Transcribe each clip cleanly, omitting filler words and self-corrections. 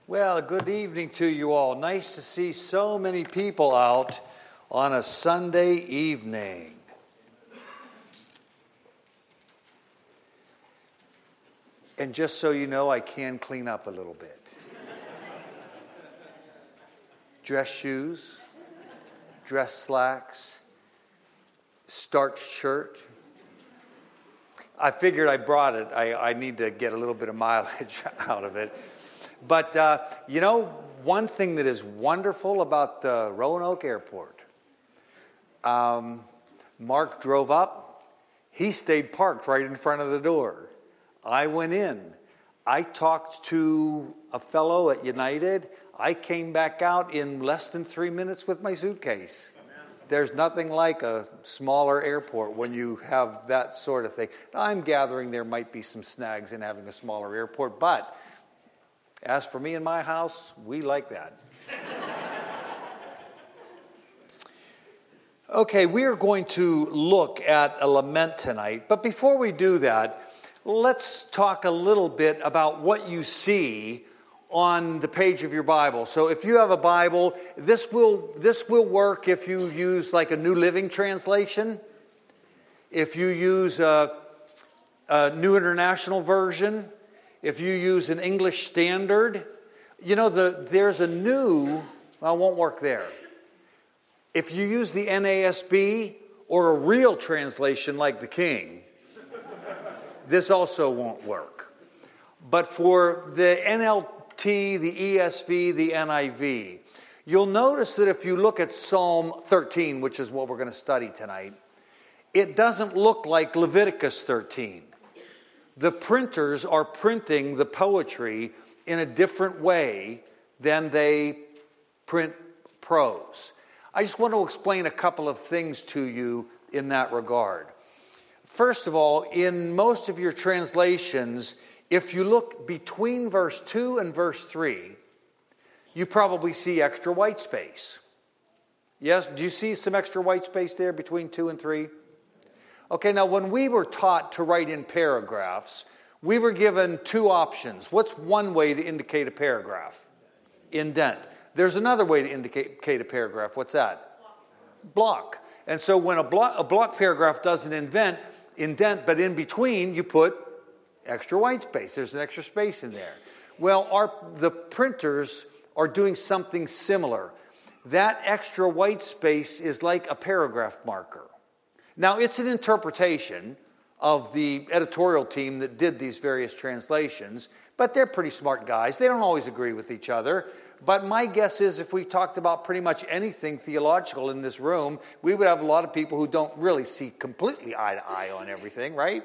Well, good evening to you all. Nice to see so many people out on a Sunday evening. And just so you know, I can clean up a little bit. Dress shoes, dress slacks, starched shirt. I figured I brought it. I need to get a little bit of mileage out of it. But, one thing that is wonderful about Roanoke Airport, Mark drove up. He stayed parked right in front of the door. I went in. I talked to a fellow at United. I came back out in less than 3 minutes with my suitcase. There's nothing like a smaller airport when you have that sort of thing. Now, I'm gathering there might be some snags in having a smaller airport, but as for me and my house, we like that. Okay, we are going to look at a lament tonight, but before we do that, let's talk a little bit about what you see on the page of your Bible. So if you have a Bible, this will work if you use like a New Living Translation, if you use a New International Version, if you use an English Standard. There's a new, well, it won't work there. If you use the NASB or a real translation like the King, this also won't work. But for the NLT, the ESV, the NIV, you'll notice that if you look at Psalm 13, which is what we're going to study tonight, it doesn't look like Leviticus 13. The printers are printing the poetry in a different way than they print prose. I just want to explain a couple of things to you in that regard. First of all, in most of your translations, if you look between verse 2 and verse 3, you probably see extra white space. Yes? Do you see some extra white space there between 2 and 3? Okay, now when we were taught to write in paragraphs, we were given two options. What's one way to indicate a paragraph? Indent. There's another way to indicate a paragraph. What's that? Block. And so when a block paragraph doesn't indent, but in between you put extra white space. There's an extra space in there. Well, the printers are doing something similar. That extra white space is like a paragraph marker. Now, it's an interpretation of the editorial team that did these various translations, but they're pretty smart guys. They don't always agree with each other. But my guess is if we talked about pretty much anything theological in this room, we would have a lot of people who don't really see completely eye to eye on everything, right?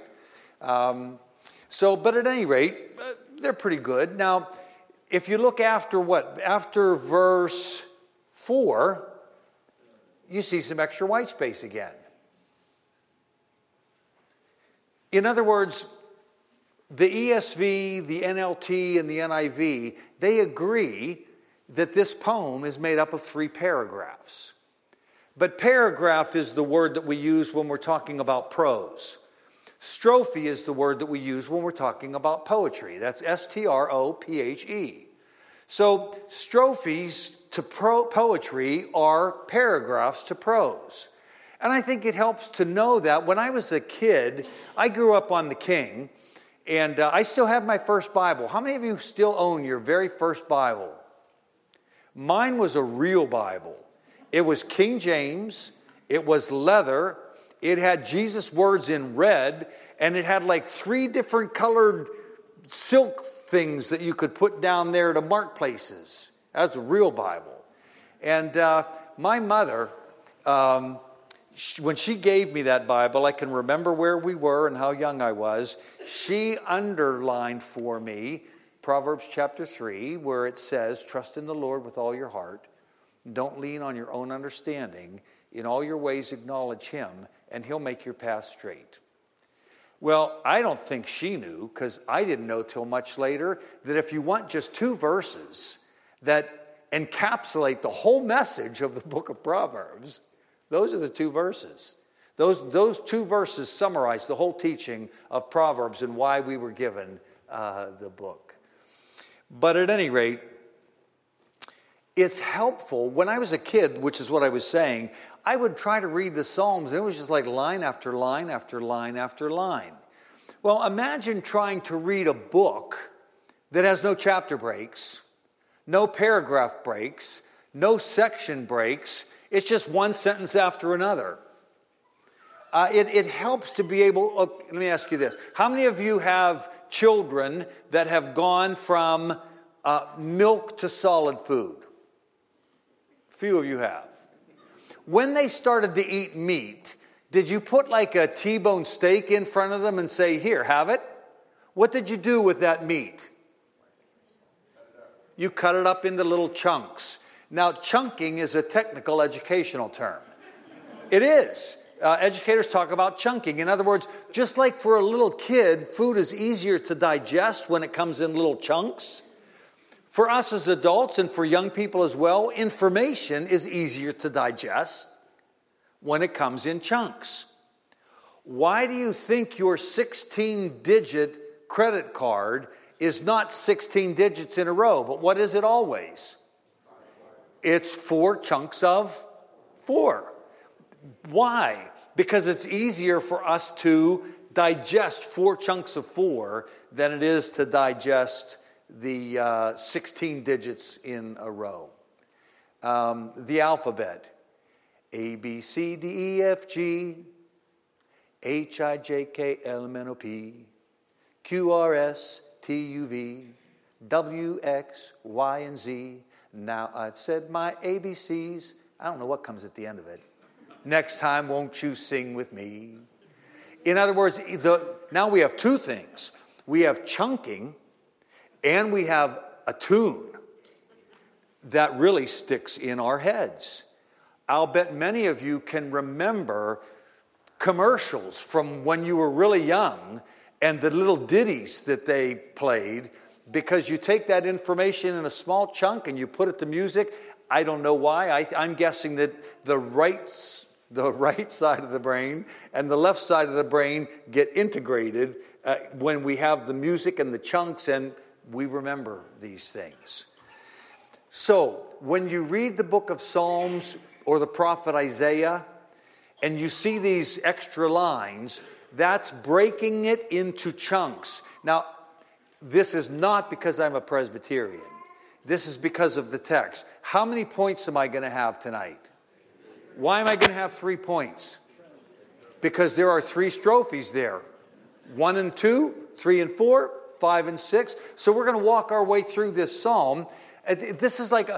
But at any rate, they're pretty good. Now, if you look after verse 4, you see some extra white space again. In other words, the ESV, the NLT, and the NIV, they agree that this poem is made up of 3 paragraphs. But paragraph is the word that we use when we're talking about prose. Strophe is the word that we use when we're talking about poetry. That's S-T-R-O-P-H-E. So strophes to poetry are paragraphs to prose. And I think it helps to know that. When I was a kid, I grew up on the King, and I still have my first Bible. How many of you still own your very first Bible? Mine was a real Bible. It was King James, it was leather, it had Jesus' words in red, and it had like 3 different colored silk things that you could put down there to mark places. That's a real Bible. And my mother, when she gave me that Bible, I can remember where we were and how young I was. She underlined for me Proverbs chapter 3, where it says, trust in the Lord with all your heart. Don't lean on your own understanding. In all your ways acknowledge him, and he'll make your path straight. Well, I don't think she knew, because I didn't know till much later, that if you want just 2 verses that encapsulate the whole message of the book of Proverbs, those are the 2 verses. Those 2 verses summarize the whole teaching of Proverbs and why we were given the book. But at any rate, it's helpful. When I was a kid, which is what I was saying, I would try to read the Psalms, and it was just like line after line after line after line. Well, imagine trying to read a book that has no chapter breaks, no paragraph breaks, no section breaks. It's just one sentence after another. It helps to be able, let me ask you this. How many of you have children that have gone from milk to solid food? Few of you have. When they started to eat meat, did you put like a T-bone steak in front of them and say, here, have it? What did you do with that meat? You cut it up into little chunks. Now, chunking is a technical educational term. It is. Educators talk about chunking. In other words, just like for a little kid, food is easier to digest when it comes in little chunks. For us as adults and for young people as well, information is easier to digest when it comes in chunks. Why do you think your 16-digit credit card is not 16 digits in a row, but what is it always? It's 4 chunks of 4. Why? Because it's easier for us to digest 4 chunks of 4 than it is to digest the 16 digits in a row. The alphabet. A, B, C, D, E, F, G, H, I, J, K, L, M, N, O, P, Q, R, S, T, U, V, W, X, Y, and Z. Now I've said my ABCs. I don't know what comes at the end of it. Next time, won't you sing with me? In other words, now we have 2 things. We have chunking, and we have a tune that really sticks in our heads. I'll bet many of you can remember commercials from when you were really young and the little ditties that they played, because you take that information in a small chunk and you put it to music. I don't know why. I'm guessing that the right side of the brain and the left side of the brain get integrated when we have the music and the chunks, and we remember these things. So when you read the book of Psalms or the prophet Isaiah and you see these extra lines, that's breaking it into chunks. Now, this is not because I'm a Presbyterian. This is because of the text. How many points am I going to have tonight? Why am I going to have 3 points? Because there are 3 strophes there. 1 and 2, 3 and 4, 5 and 6. So we're going to walk our way through this psalm. This is like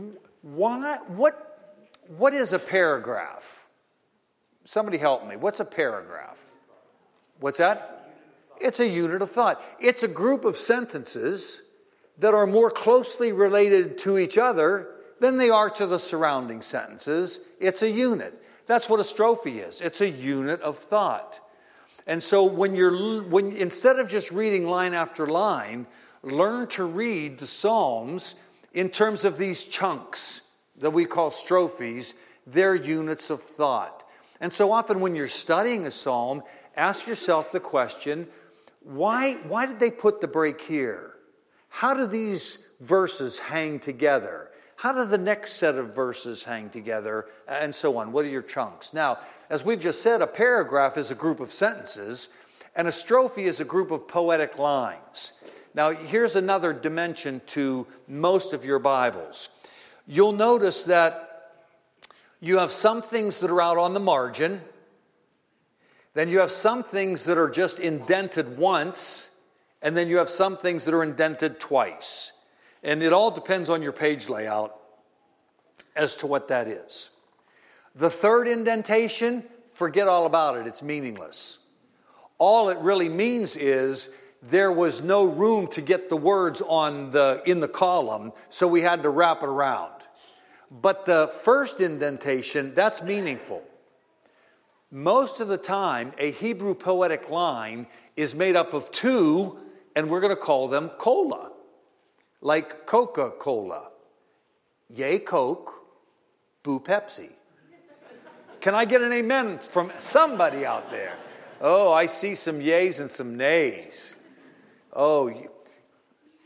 what is a paragraph? Somebody help me. What's a paragraph? What's that? It's a unit of thought. It's a group of sentences that are more closely related to each other than they are to the surrounding sentences. It's a unit. That's what a strophe is. It's a unit of thought. And so when instead of just reading line after line, learn to read the Psalms in terms of these chunks that we call strophes. They're units of thought. And so often when you're studying a psalm, ask yourself the question, why did they put the break here? How do these verses hang together? How do the next set of verses hang together? And so on. What are your chunks? Now, as we've just said, a paragraph is a group of sentences, and a strophe is a group of poetic lines. Now, here's another dimension to most of your Bibles. You'll notice that you have some things that are out on the margin. Then you have some things that are just indented once. And then you have some things that are indented twice. And it all depends on your page layout as to what that is. The third indentation, forget all about it. It's meaningless. All it really means is there was no room to get the words in the column, so we had to wrap it around. But the first indentation, that's meaningful. Most of the time, a Hebrew poetic line is made up of 2, and we're going to call them cola. Like Coca-Cola. Yay, Coke. Boo, Pepsi. Can I get an amen from somebody out there? Oh, I see some yays and some nays. Oh,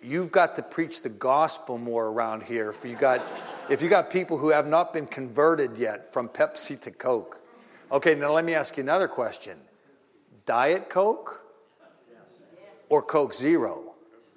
you've got to preach the gospel more around here. If you got people who have not been converted yet from Pepsi to Coke. Okay, now let me ask you another question. Diet Coke or Coke Zero?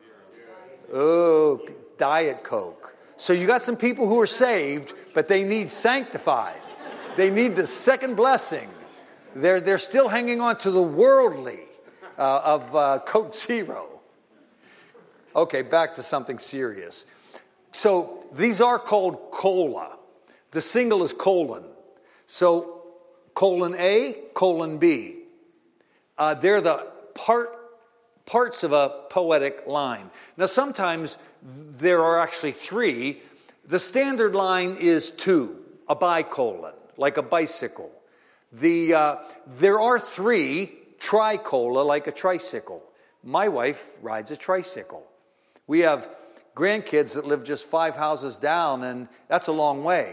Oh, Diet Coke. So you got some people who are saved, but they need sanctified. They need the second blessing. They're still hanging on to the worldly of Coke Zero. Okay, back to something serious. So these are called cola. The single is colon. So colon A, colon B. They're the parts of a poetic line. Now sometimes there are actually three. The standard line is two, a bicolon, like a bicycle. There are three, tricola, like a tricycle. My wife rides a tricycle. We have grandkids that live just 5 houses down, and that's a long way.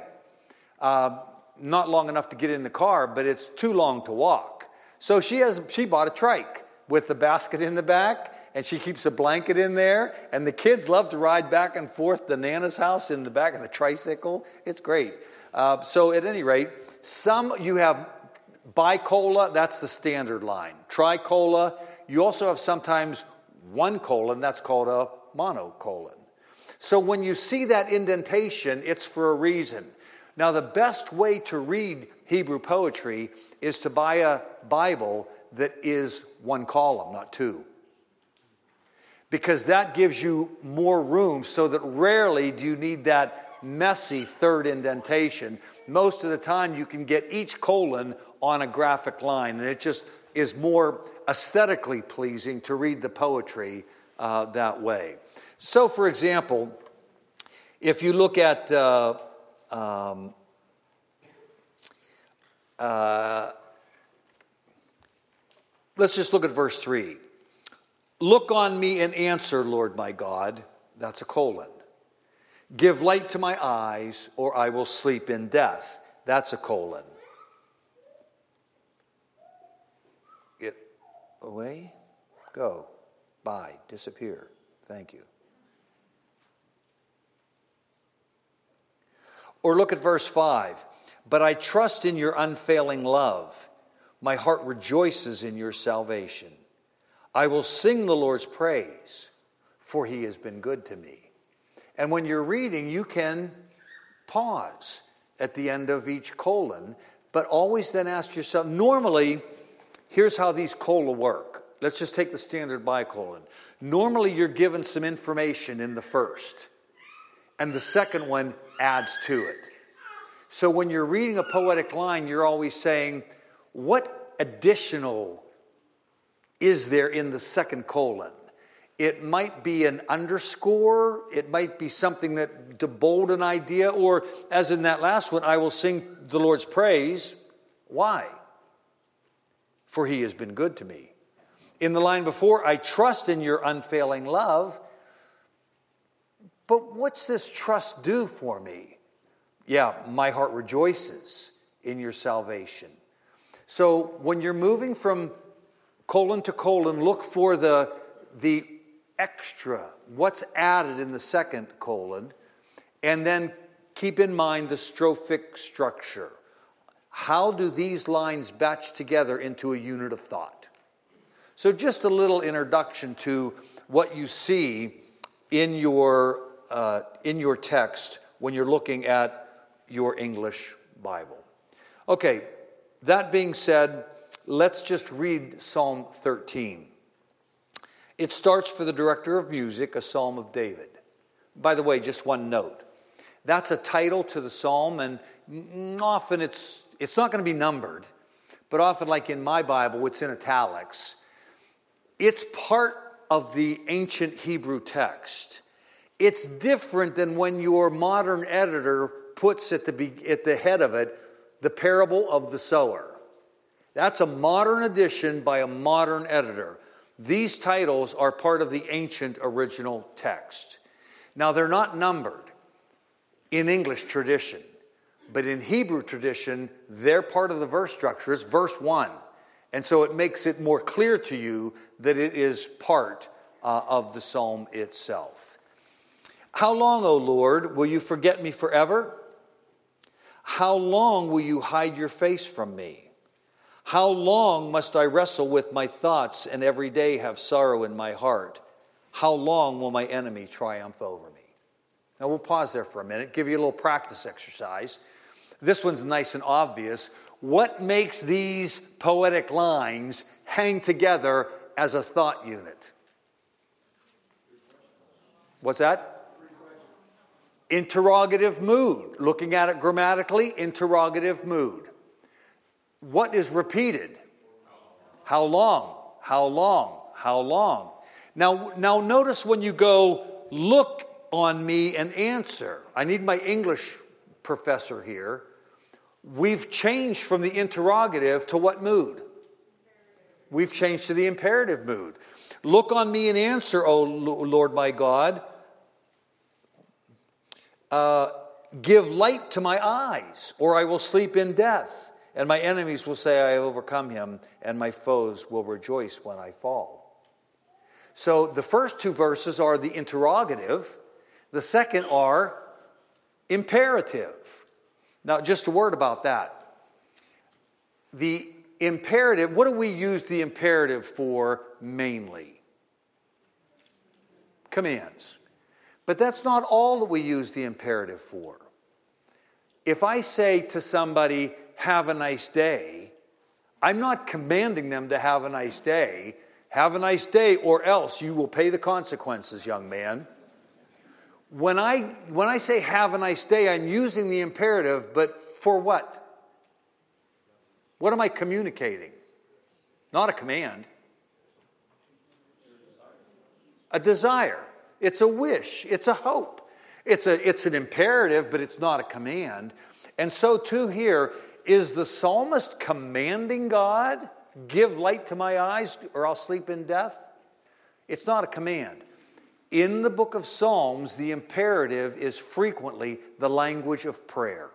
Not long enough to get in the car, but it's too long to walk. So she bought a trike with the basket in the back, and she keeps a blanket in there, and the kids love to ride back and forth to Nana's house in the back of the tricycle. It's great. So at any rate, you have bicola, that's the standard line. Tricola, you also have sometimes one colon, that's called a monocolon. So when you see that indentation, it's for a reason. Now the best way to read Hebrew poetry is to buy a Bible that is one column, not two. Because that gives you more room, so that rarely do you need that messy third indentation. Most of the time you can get each colon on a graphic line, and it just is more aesthetically pleasing to read the poetry that way. So, for example, if you look at let's just look at verse 3. Look on me and answer, Lord my God. That's a colon. Give light to my eyes, or I will sleep in death. That's a colon. Get away, go, bye, disappear. Thank you. Or look at verse 5. But I trust in your unfailing love. My heart rejoices in your salvation. I will sing the Lord's praise, for he has been good to me. And when you're reading, you can pause at the end of each colon, but always then ask yourself, normally, here's how these cola work. Let's just take the standard bicolon. Normally, you're given some information in the first, and the second one adds to it. So when you're reading a poetic line, you're always saying, what additional is there in the second colon? It might be an underscore. It might be something that to bold an idea. Or, as in that last one, I will sing the Lord's praise. Why? For he has been good to me. In the line before, I trust in your unfailing love. But what's this trust do for me? Yeah, my heart rejoices in your salvation. So when you're moving from colon to colon, look for the extra, what's added in the second colon, and then keep in mind the strophic structure. How do these lines batch together into a unit of thought? So just a little introduction to what you see in your text when you're looking at your English Bible. Okay, that being said, let's just read Psalm 13. It starts for the director of music, a psalm of David. By the way, just one note. That's a title to the psalm, and often it's not going to be numbered, but often, like in my Bible, it's in italics. It's part of the ancient Hebrew text. It's different than when your modern editor puts at the head of it the parable of the sower. That's a modern edition by a modern editor. These titles are part of the ancient original text. Now, they're not numbered in English tradition, but in Hebrew tradition, they're part of the verse structure. It's verse 1. And so it makes it more clear to you that it is part of the psalm itself. How long, O Lord, will you forget me forever? How long will you hide your face from me? How long must I wrestle with my thoughts and every day have sorrow in my heart? How long will my enemy triumph over me? Now we'll pause there for a minute, give you a little practice exercise. This one's nice and obvious. What makes these poetic lines hang together as a thought unit? What's that? Interrogative mood. Looking at it grammatically, interrogative mood. What is repeated? How long? How long? How long? Now notice when you go, look on me and answer. I need my English professor here. We've changed from the interrogative to what mood? We've changed to the imperative mood. Look on me and answer, O Lord my God. Give light to my eyes, or I will sleep in death. And my enemies will say, I have overcome him, and my foes will rejoice when I fall. So the first two verses are the interrogative. The second are imperative. Now, just a word about that. The imperative, what do we use the imperative for mainly? Commands. But that's not all that we use the imperative for. If I say to somebody, have a nice day, I'm not commanding them to have a nice day. Have a nice day or else you will pay the consequences, young man. When I say have a nice day, I'm using the imperative, but for what? What am I communicating? Not a command. A desire. It's a wish. It's a hope. It's an imperative, but it's not a command. And so too here, is the psalmist commanding God, give light to my eyes or I'll sleep in death? It's not a command. In the book of Psalms, the imperative is frequently the language of prayer.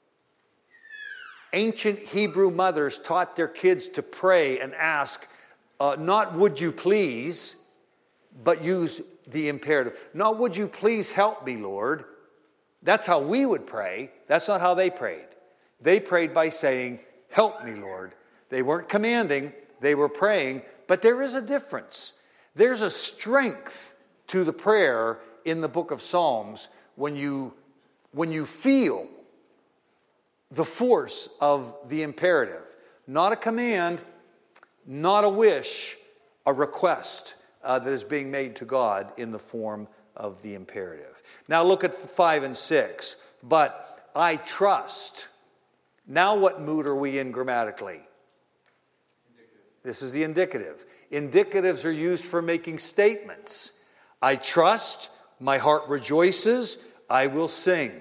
Ancient Hebrew mothers taught their kids to pray and ask, not would you please, but use the imperative. Not would you please help me, Lord. That's how we would pray. That's not how they prayed. They prayed by saying, help me, Lord. They weren't commanding, they were praying, but there is a difference. There's a strength to the prayer in the book of Psalms when you feel the force of the imperative. Not a command, not a wish, a request that is being made to God in the form of the imperative. Now look at 5 and 6. But I trust. Now what mood are we in grammatically? Indicative. This is the indicative. Indicatives are used for making statements. I trust, my heart rejoices, I will sing.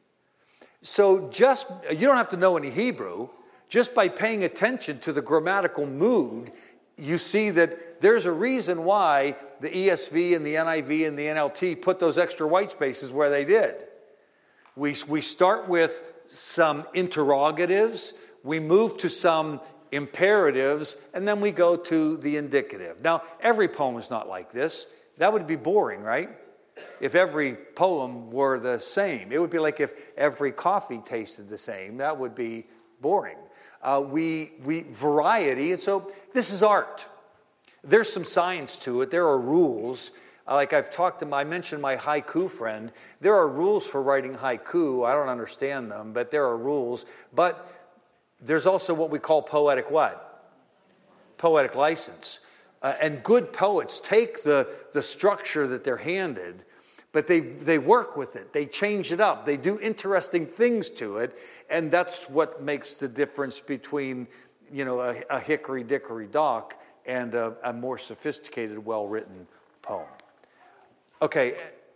So you don't have to know any Hebrew. Just by paying attention to the grammatical mood, you see that there's a reason why the ESV and the NIV and the NLT put those extra white spaces where they did. We start with some interrogatives, we move to some imperatives, and then we go to the indicative. Now, every poem is not like this. That would be boring, right? If every poem were the same. It would be like if every coffee tasted the same. That would be boring. We variety, and so this is art. There's some science to it. There are rules. Like I mentioned my haiku friend. There are rules for writing haiku. I don't understand them, but there are rules. But there's also what we call poetic what? Poetic license. And good poets take the structure that they're handed, but they work with it. They change it up. They do interesting things to it. And that's what makes the difference between, a hickory-dickory-dock and a more sophisticated, well-written poem. Okay,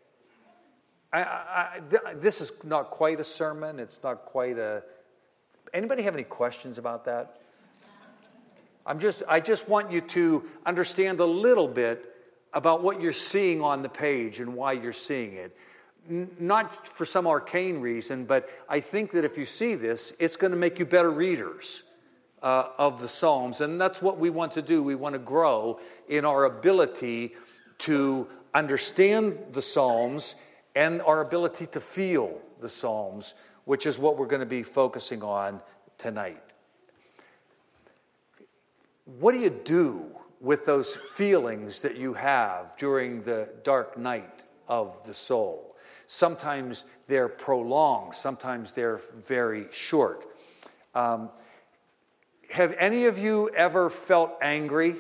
this is not quite a sermon. It's not quite a... Anybody have any questions about that? I just want you to understand a little bit about what you're seeing on the page and why you're seeing it. Not for some arcane reason, but I think that if you see this, it's going to make you better readers of the Psalms. And that's what we want to do. We want to grow in our ability to understand the Psalms and our ability to feel the Psalms, which is what we're going to be focusing on tonight. What do you do with those feelings that you have during the dark night of the soul? Sometimes they're prolonged, sometimes they're very short. Have any of you ever felt angry?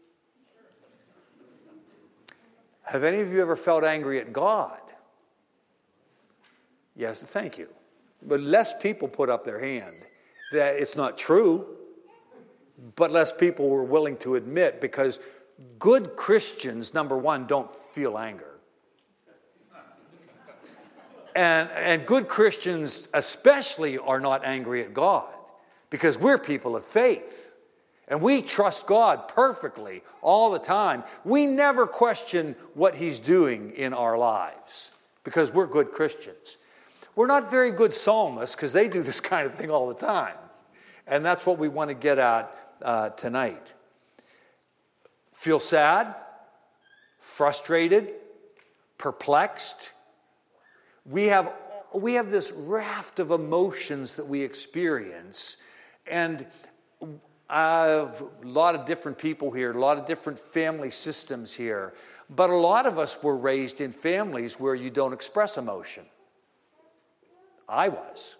Have any of you ever felt angry at God? Yes, thank you. But less people put up their hand. That it's not true, but less people were willing to admit, because good Christians, number one, don't feel anger. And good Christians especially are not angry at God, because we're people of faith. And we trust God perfectly all the time. We never question what He's doing in our lives because we're good Christians. We're not very good psalmists because they do this kind of thing all the time. And that's what we want to get at tonight. Feel sad, frustrated, perplexed. We have this raft of emotions that we experience, and I have a lot of different people here, a lot of different family systems here, but a lot of us were raised in families where you don't express emotion. I was.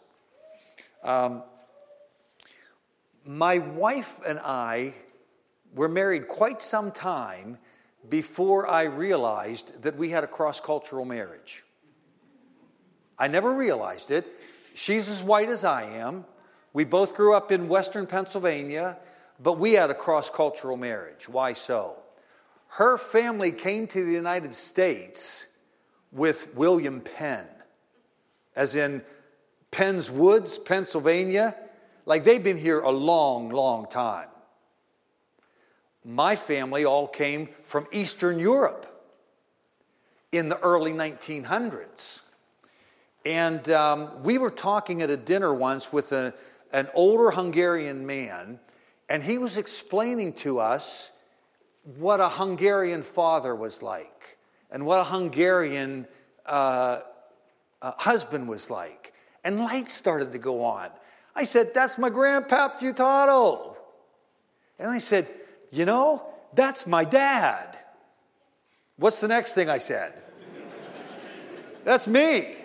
My wife and I were married quite some time before I realized that we had a cross-cultural marriage. I never realized it. She's as white as I am. We both grew up in Western Pennsylvania, but we had a cross-cultural marriage. Why so? Her family came to the United States with William Penn, as in Penn's Woods, Pennsylvania. Like, they've been here a long, long time. My family all came from Eastern Europe in the early 1900s. And we were talking at a dinner once with an older Hungarian man, and he was explaining to us what a Hungarian father was like and what a Hungarian husband was like. And lights started to go on. I said, "That's my grandpap Futato." And I said, "You know, that's my dad." What's the next thing I said? "That's me."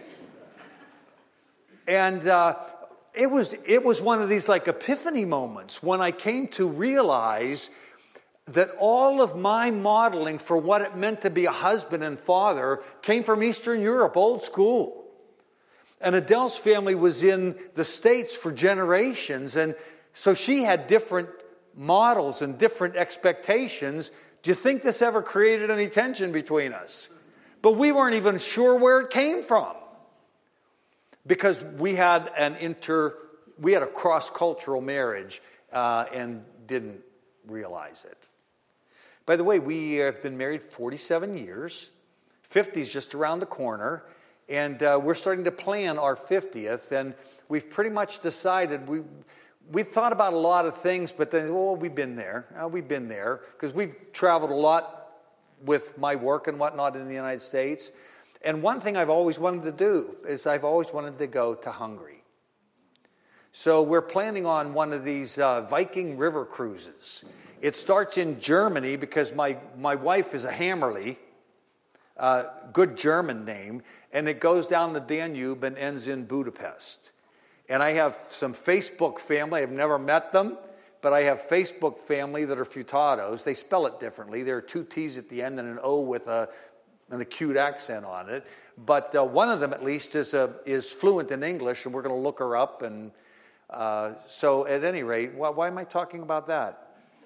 And it was one of these like epiphany moments when I came to realize that all of my modeling for what it meant to be a husband and father came from Eastern Europe, old school. And Adele's family was in the States for generations, and so she had different models and different expectations. Do you think this ever created any tension between us? But we weren't even sure where it came from, because we had a cross-cultural marriage and didn't realize it. By the way, we have been married 47 years. 50 is just around the corner. And we're starting to plan our 50th. And we've pretty much decided, we thought about a lot of things, but then, we've been there. We've been there. Because we've traveled a lot with my work and whatnot in the United States. And one thing I've always wanted to do is I've always wanted to go to Hungary. So we're planning on one of these Viking river cruises. It starts in Germany because my wife is a Hammerly, good German name, and it goes down the Danube and ends in Budapest. And I have some Facebook family. I've never met them, but I have Facebook family that are Futatos. They spell it differently. There are 2 T's at the end and an O with an acute accent on it. But one of them, at least, is fluent in English, and we're going to look her up. And so at any rate, why am I talking about that?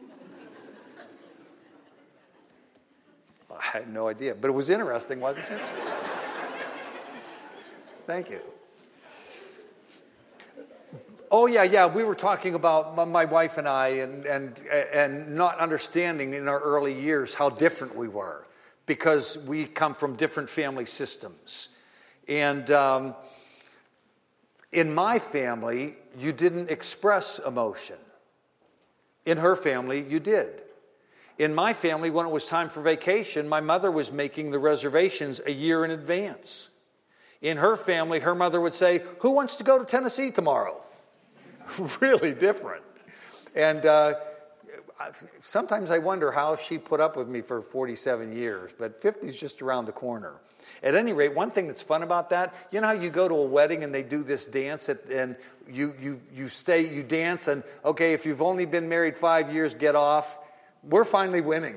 I had no idea, but it was interesting, wasn't it? Thank you. Oh, yeah, we were talking about my wife and I and not understanding in our early years how different we were, because we come from different family systems. And in my family, you didn't express emotion. In her family, you did. In my family, when it was time for vacation, my mother was making the reservations a year in advance. In her family, her mother would say, "Who wants to go to Tennessee tomorrow?" Really different. And sometimes I wonder how she put up with me for 47 years, but 50 is just around the corner. At any rate, one thing that's fun about that, you know how you go to a wedding and they do this dance and you dance, and okay, if you've only been married 5 years, get off. We're finally winning.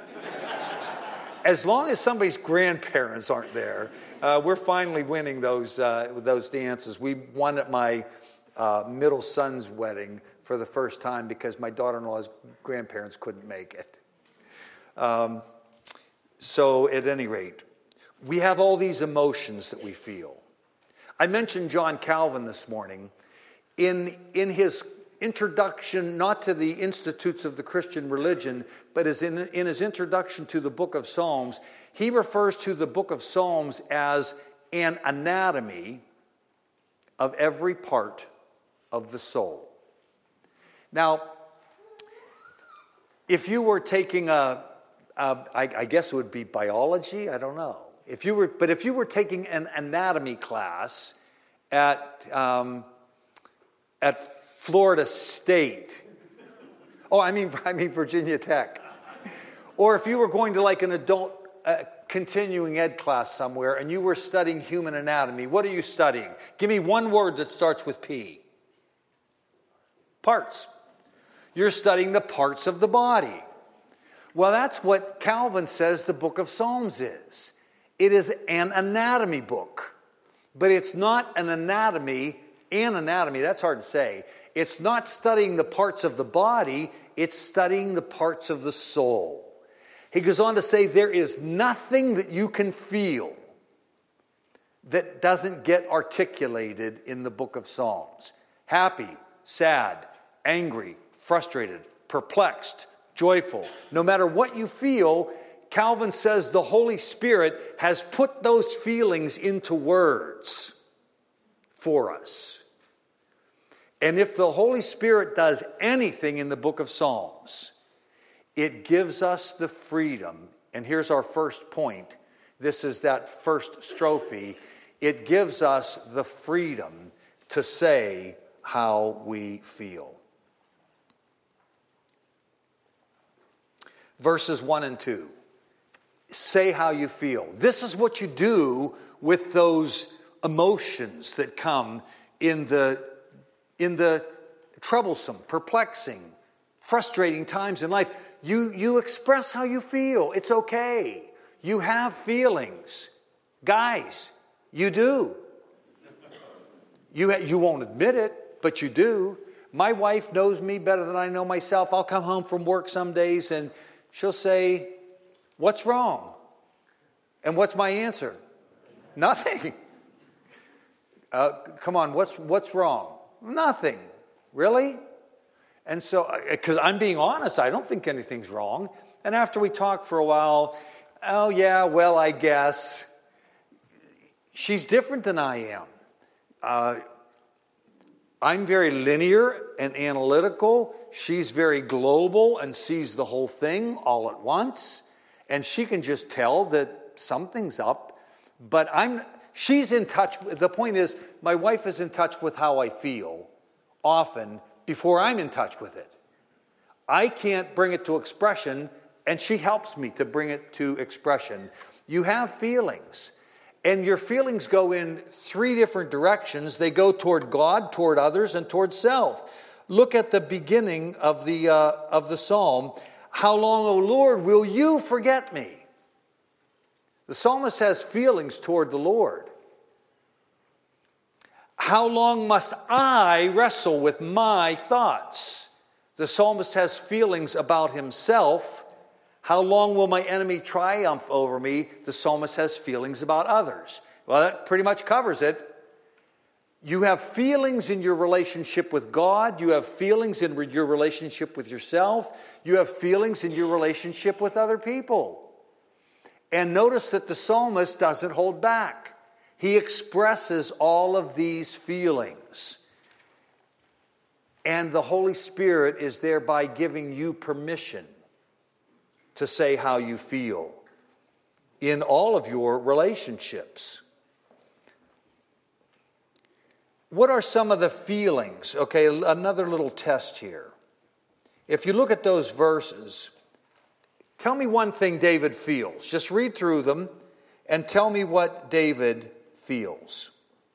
As long as somebody's grandparents aren't there, we're finally winning those dances. We won at my middle son's wedding for the first time because my daughter-in-law's grandparents couldn't make it. So at any rate, we have all these emotions that we feel. I mentioned John Calvin this morning. In his introduction, not to the Institutes of the Christian Religion, but in his introduction to the book of Psalms, he refers to the book of Psalms as an anatomy of every part of the soul. Now, if you were taking I guess it would be biology, I don't know. If you were taking an anatomy class at Florida State, I mean Virginia Tech, or if you were going to like an adult continuing ed class somewhere and you were studying human anatomy, what are you studying? Give me one word that starts with P. Parts. You're studying the parts of the body. Well, that's what Calvin says the book of Psalms is. It is an anatomy book. But it's not an anatomy, that's hard to say. It's not studying the parts of the body, it's studying the parts of the soul. He goes on to say there is nothing that you can feel that doesn't get articulated in the book of Psalms. Happy, sad, angry, frustrated, perplexed, joyful. No matter what you feel, Calvin says the Holy Spirit has put those feelings into words for us. And if the Holy Spirit does anything in the book of Psalms, it gives us the freedom. And here's our first point. This is that first strophe. It gives us the freedom to say how we feel. Verses 1 and 2. Say how you feel. This is what you do with those emotions that come in the troublesome, perplexing, frustrating times in life. You express how you feel. It's okay. You have feelings. Guys, you do. You won't admit it, but you do. My wife knows me better than I know myself. I'll come home from work some days and she'll say, "What's wrong?" And what's my answer? Nothing. Come on, what's wrong? Nothing. Really? And so, because I'm being honest, I don't think anything's wrong. And after we talk for a while, oh yeah, well, I guess. She's different than I am. I'm very linear and analytical. She's very global and sees the whole thing all at once. And she can just tell that something's up. But she's in touch. The point is, my wife is in touch with how I feel often before I'm in touch with it. I can't bring it to expression, and she helps me to bring it to expression. You have feelings. And your feelings go in three different directions. They go toward God, toward others, and toward self. Look at the beginning of the psalm. How long, O Lord, will you forget me? The psalmist has feelings toward the Lord. How long must I wrestle with my thoughts? The psalmist has feelings about himself. How long will my enemy triumph over me? The psalmist has feelings about others. Well, that pretty much covers it. You have feelings in your relationship with God. You have feelings in your relationship with yourself. You have feelings in your relationship with other people. And notice that the psalmist doesn't hold back. He expresses all of these feelings. And the Holy Spirit is thereby giving you permission to say how you feel in all of your relationships. What are some of the feelings? Okay, another little test here. If you look at those verses, tell me one thing David feels. Just read through them and tell me what David feels.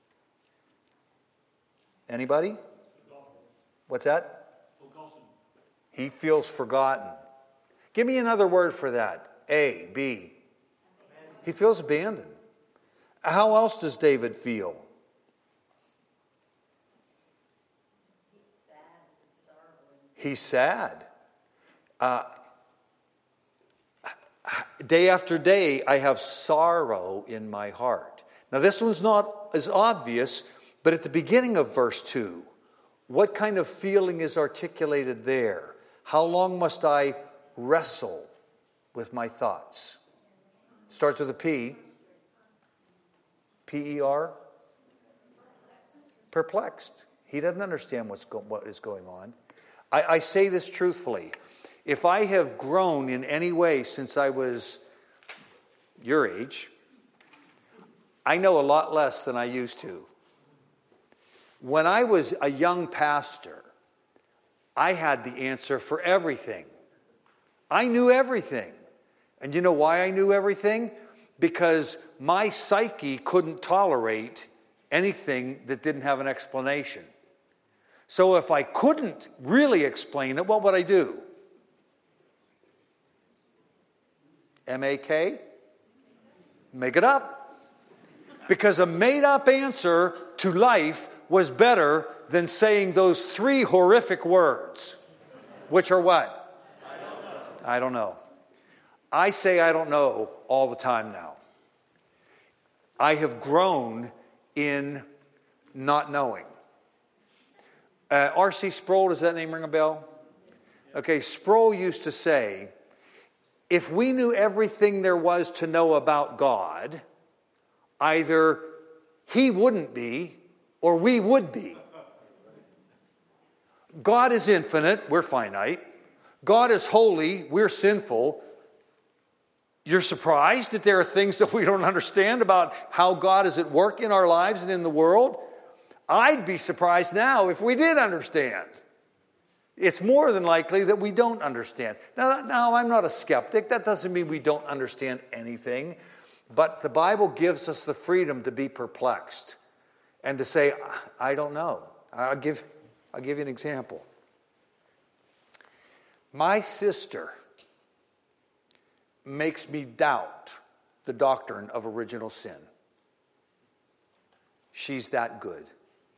Anybody? What's that? Forgotten. He feels forgotten. Give me another word for that. A, B. He feels abandoned. How else does David feel? He's sad. Day after day, I have sorrow in my heart. Now, this one's not as obvious, but at the beginning of verse 2, what kind of feeling is articulated there? How long must I wrestle with my thoughts? Starts with a P. P-E-R. Perplexed. He doesn't understand what is going on. I say this truthfully. If I have grown in any way since I was your age, I know a lot less than I used to. When I was a young pastor, I had the answer for everything. I knew everything. And you know why I knew everything? Because my psyche couldn't tolerate anything that didn't have an explanation. So if I couldn't really explain it, what would I do? M-A-K? Make it up. Because a made-up answer to life was better than saying those 3 horrific words. Which are what? I don't know. I don't know. I say I don't know all the time now. I have grown in not knowing. R.C. Sproul, does that name ring a bell? Okay, Sproul used to say, if we knew everything there was to know about God, either he wouldn't be or we would be. God is infinite, we're finite. God is holy, we're sinful. You're surprised that there are things that we don't understand about how God is at work in our lives and in the world? I'd be surprised now if we did understand. It's more than likely that we don't understand. Now, I'm not a skeptic. That doesn't mean we don't understand anything. But the Bible gives us the freedom to be perplexed and to say, I don't know. I'll give you an example. My sister makes me doubt the doctrine of original sin. She's that good.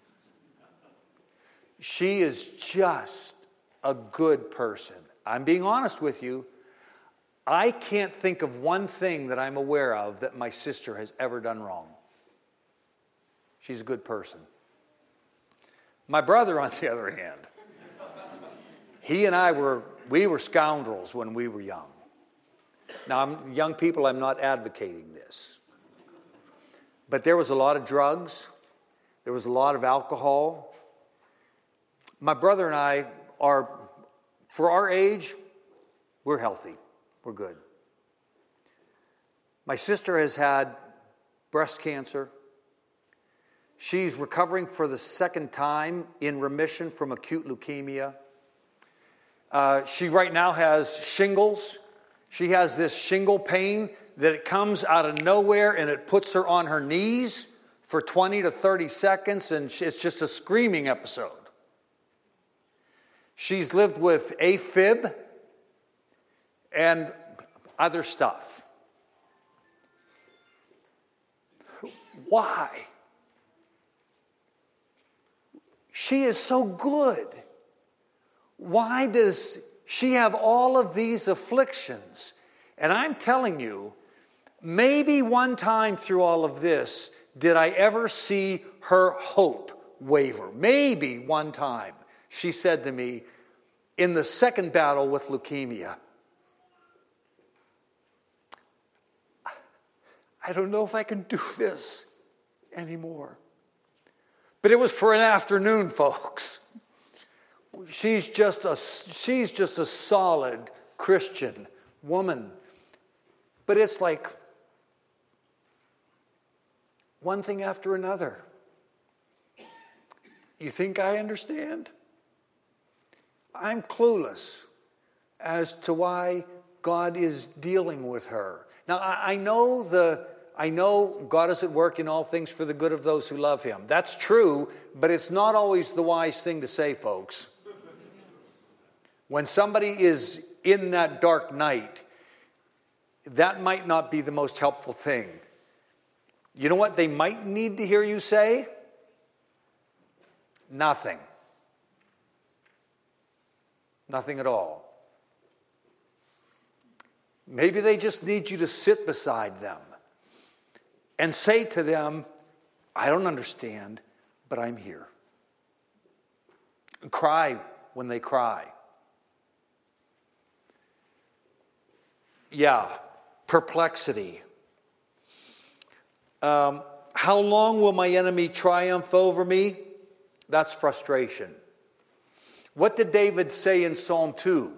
She is just a good person. I'm being honest with you. I can't think of one thing that I'm aware of that my sister has ever done wrong. She's a good person. My brother, on the other hand, he and we were scoundrels when we were young. Now, young people, I'm not advocating this. But there was a lot of drugs. There was a lot of alcohol. My brother and I are, for our age, we're healthy. We're good. My sister has had breast cancer. She's recovering for the second time in remission from acute leukemia. She right now has shingles. She has this shingle pain that it comes out of nowhere and it puts her on her knees for 20 to 30 seconds and it's just a screaming episode. She's lived with AFib and other stuff. Why? She is so good. Why does she have all of these afflictions? And I'm telling you, maybe one time through all of this did I ever see her hope waver. Maybe one time. She said to me, in the second battle with leukemia, I don't know if I can do this anymore. But it was for an afternoon, folks. She's just a solid Christian woman. But it's like one thing after another. You think I understand? I'm clueless as to why God is dealing with her. Now, I know God is at work in all things for the good of those who love him. That's true, but it's not always the wise thing to say, folks. When somebody is in that dark night, that might not be the most helpful thing. You know what they might need to hear you say? Nothing. Nothing at all. Maybe they just need you to sit beside them and say to them, I don't understand, but I'm here. Cry when they cry. Yeah, perplexity. How long will my enemy triumph over me? That's frustration. What did David say in Psalm 2?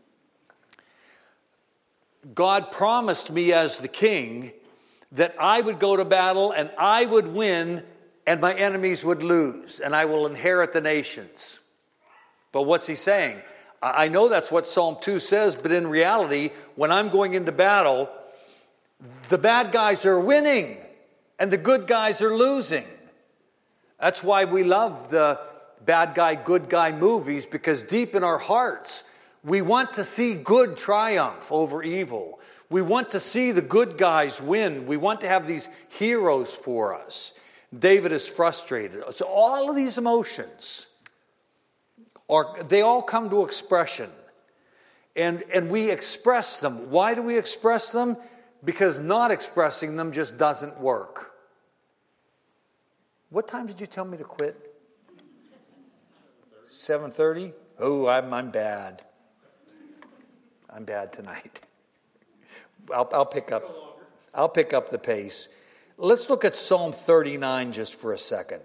God promised me as the king that I would go to battle and I would win and my enemies would lose and I will inherit the nations. But what's he saying? I know that's what Psalm 2 says, but in reality, when I'm going into battle, the bad guys are winning and the good guys are losing. That's why we love the bad guy, good guy movies, because deep in our hearts, we want to see good triumph over evil. We want to see the good guys win. We want to have these heroes for us. David is frustrated. So all of these emotions, they all come to expression. And we express them. Why do we express them? Because not expressing them just doesn't work. What time did you tell me to quit? 7:30? Oh, I'm bad. I'm bad tonight. I'll pick up the pace. Let's look at Psalm 39 just for a second.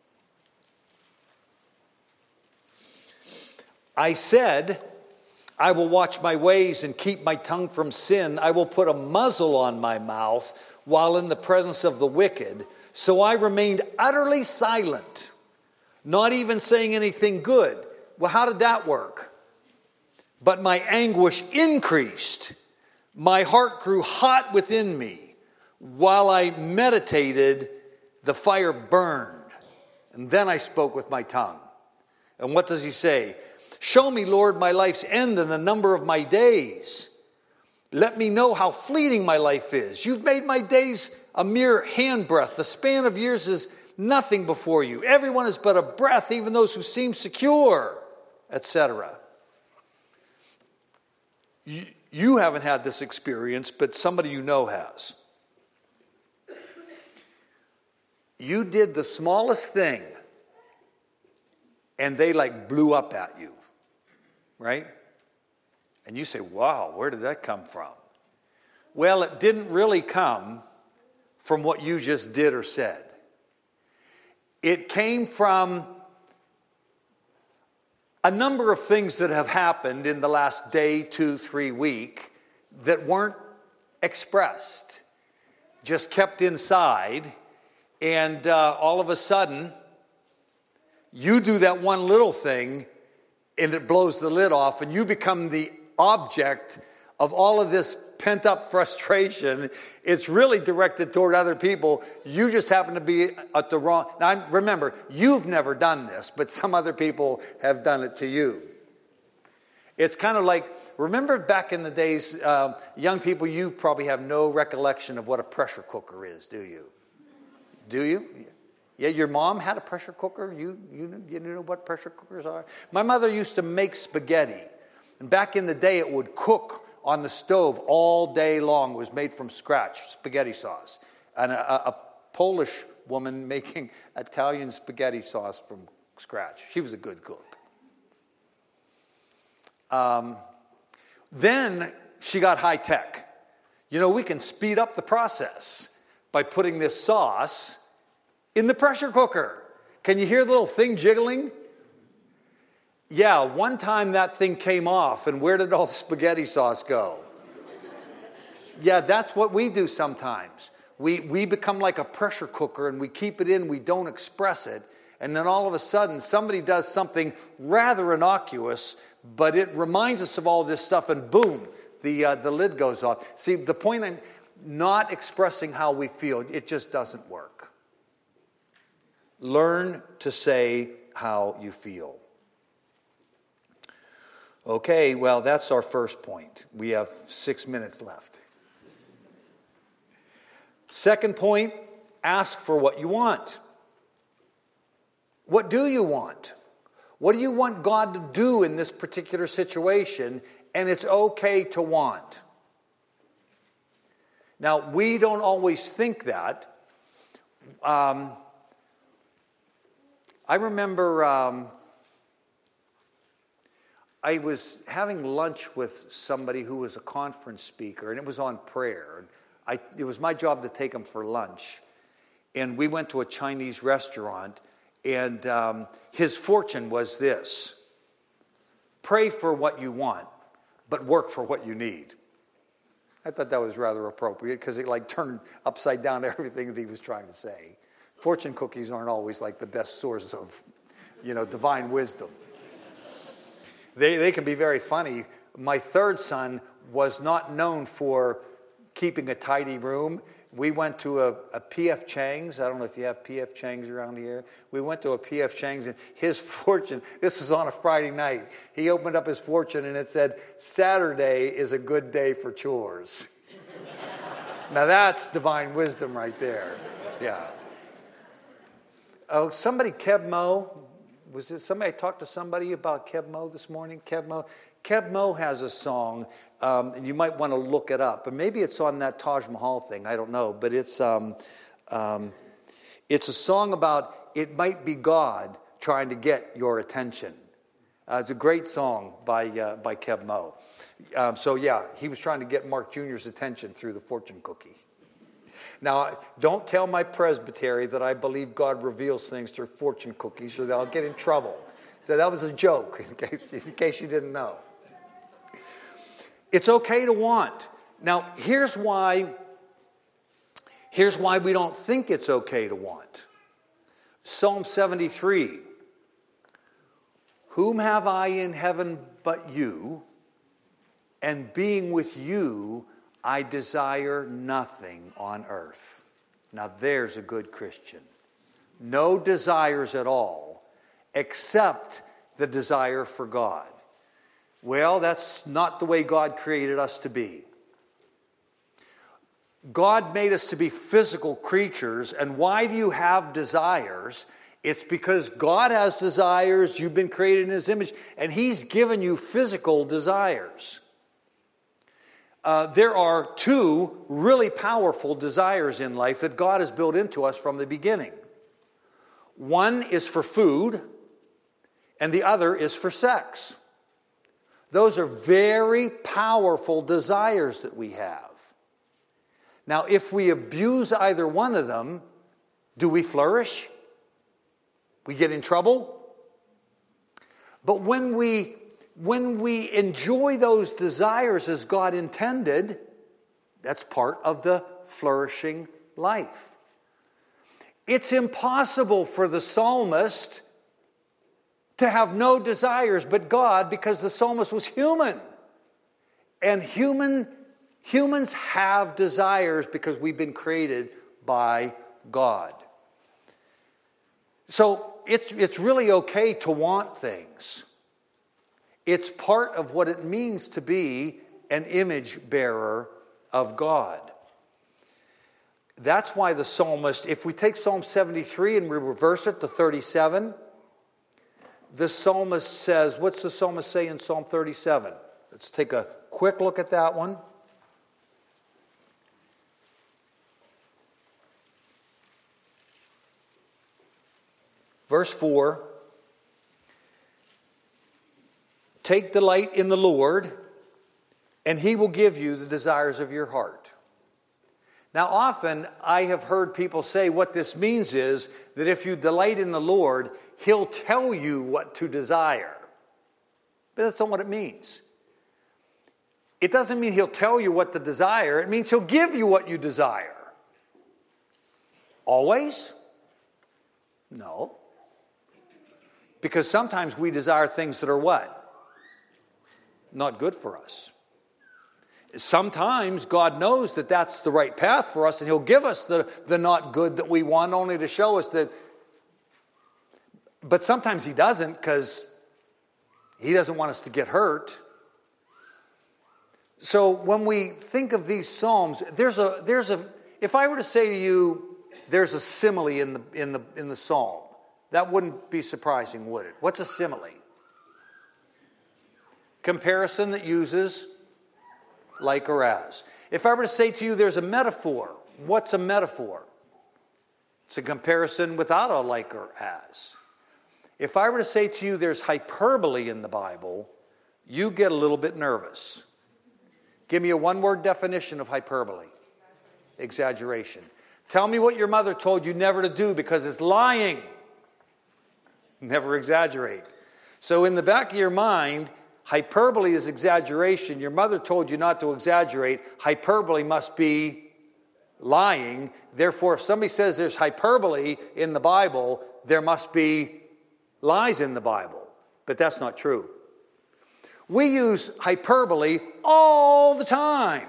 I said, I will watch my ways and keep my tongue from sin. I will put a muzzle on my mouth while in the presence of the wicked. So I remained utterly silent, not even saying anything good. Well, how did that work? But my anguish increased. My heart grew hot within me. While I meditated, the fire burned. And then I spoke with my tongue. And what does he say? Show me, Lord, my life's end and the number of my days. Let me know how fleeting my life is. You've made my days a mere handbreadth. The span of years is nothing before you. Everyone is but a breath, even those who seem secure, etc. You haven't had this experience, but somebody you know has. You did the smallest thing, and they blew up at you, right? And you say, wow, where did that come from? Well, it didn't really come from what you just did or said. It came from a number of things that have happened in the last day, 2, 3 weeks that weren't expressed, just kept inside, and all of a sudden, you do that one little thing, and it blows the lid off, and you become the object of all of this pent-up frustration. It's really directed toward other people. You just happen to be at the wrong... Now, remember, you've never done this, but some other people have done it to you. It's kind of like, remember back in the days, young people, you probably have no recollection of what a pressure cooker is, do you? Do you? Yeah, your mom had a pressure cooker? You know what pressure cookers are? My mother used to make spaghetti. And back in the day, it would cook on the stove all day long. It was made from scratch, spaghetti sauce. And a Polish woman making Italian spaghetti sauce from scratch. She was a good cook. Then she got high tech. You know, we can speed up the process by putting this sauce in the pressure cooker. Can you hear the little thing jiggling? Yeah, one time that thing came off, and where did all the spaghetti sauce go? Yeah, that's what we do sometimes. We become like a pressure cooker and we keep it in, we don't express it. And then all of a sudden, somebody does something rather innocuous, but it reminds us of all this stuff, and boom, the lid goes off. See, the point I'm not expressing how we feel, it just doesn't work. Learn to say how you feel. Okay, well, that's our first point. We have 6 minutes left. Second point, ask for what you want. What do you want? What do you want God to do in this particular situation? And it's okay to want. Now, we don't always think that. I remember I was having lunch with somebody who was a conference speaker, and it was on prayer. It was my job to take him for lunch. And we went to a Chinese restaurant, and his fortune was this: pray for what you want, but work for what you need. I thought that was rather appropriate because it turned upside down everything that he was trying to say. Fortune cookies aren't always the best source of, divine wisdom. They can be very funny. My third son was not known for keeping a tidy room. We went to a P.F. Chang's. I don't know if you have P.F. Chang's around here. We went to a P.F. Chang's, and his fortune, this was on a Friday night, he opened up his fortune and it said, "Saturday is a good day for chores." Now that's divine wisdom right there. Yeah. Oh, somebody, Keb Mo. Was it somebody talked to somebody about Keb Mo this morning? Keb Mo. Keb Mo has a song, and you might want to look it up. But maybe it's on that Taj Mahal thing. I don't know. But it's a song about it might be God trying to get your attention. It's a great song by Keb Mo. He was trying to get Mark Jr.'s attention through the fortune cookie. Now, don't tell my presbytery that I believe God reveals things through fortune cookies, or I'll get in trouble. So that was a joke, in case you didn't know. It's okay to want. Now, here's why we don't think it's okay to want. Psalm 73. Whom have I in heaven but you? And being with you, I desire nothing on earth. Now, there's a good Christian. No desires at all, except the desire for God. Well, that's not the way God created us to be. God made us to be physical creatures, and why do you have desires? It's because God has desires, you've been created in His image, and He's given you physical desires. There are two really powerful desires in life that God has built into us from the beginning. One is for food, and the other is for sex. Those are very powerful desires that we have. Now, if we abuse either one of them, do we flourish? We get in trouble? But when we enjoy those desires as God intended, that's part of the flourishing life. It's impossible for the psalmist to have no desires but God, because the psalmist was human. And humans have desires because we've been created by God. So it's really okay to want things. It's part of what it means to be an image bearer of God. That's why the psalmist, if we take Psalm 73 and we reverse it to 37, the psalmist says, what's the psalmist say in Psalm 37? Let's take a quick look at that one. Verse 4, take delight in the Lord, and He will give you the desires of your heart. Now, often I have heard people say what this means is that if you delight in the Lord, He'll tell you what to desire. But that's not what it means. It doesn't mean he'll tell you what to desire. It means he'll give you what you desire. Always? No. Because sometimes we desire things that are what? Not good for us. Sometimes God knows that that's the right path for us, and he'll give us the not good that we want, only to show us that. But sometimes he doesn't, because he doesn't want us to get hurt. So when we think of these Psalms, if I were to say to you, there's a simile in the Psalm, that wouldn't be surprising, would it? What's a simile? Comparison that uses like or as. If I were to say to you there's a metaphor, what's a metaphor? It's a comparison without a like or as. If I were to say to you there's hyperbole in the Bible, you get a little bit nervous. Give me a one-word definition of hyperbole. Exaggeration. Tell me what your mother told you never to do because it's lying. Never exaggerate. So in the back of your mind, hyperbole is exaggeration. Your mother told you not to exaggerate. Hyperbole must be lying. Therefore, if somebody says there's hyperbole in the Bible, there must be lies in the Bible. But that's not true. We use hyperbole all the time.